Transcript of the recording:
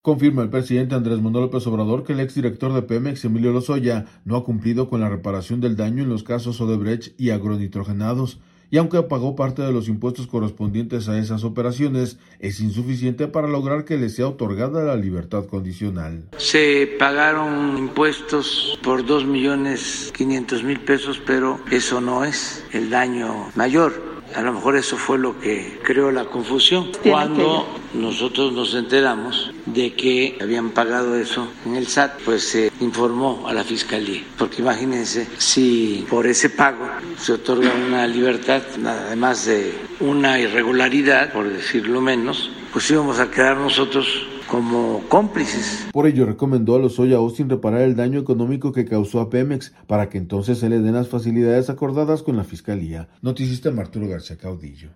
Confirma el presidente Andrés Manuel López Obrador que el exdirector de Pemex, Emilio Lozoya, no ha cumplido con la reparación del daño en los casos Odebrecht y agronitrogenados, y aunque pagó parte de los impuestos correspondientes a esas operaciones, es insuficiente para lograr que le sea otorgada la libertad condicional. Se pagaron impuestos por 2.500.000 pesos, pero eso no es el daño mayor. A lo mejor eso fue lo que creó la confusión. Cuando nosotros nos enteramos de que habían pagado eso en el SAT, pues se informó a la Fiscalía. Porque imagínense, si por ese pago se otorga una libertad, además de una irregularidad, por decirlo menos, pues íbamos a quedar nosotros como cómplices. Por ello recomendó a Lozoya Austin reparar el daño económico que causó a Pemex para que entonces se le den las facilidades acordadas con la Fiscalía. Noticista Arturo García Caudillo.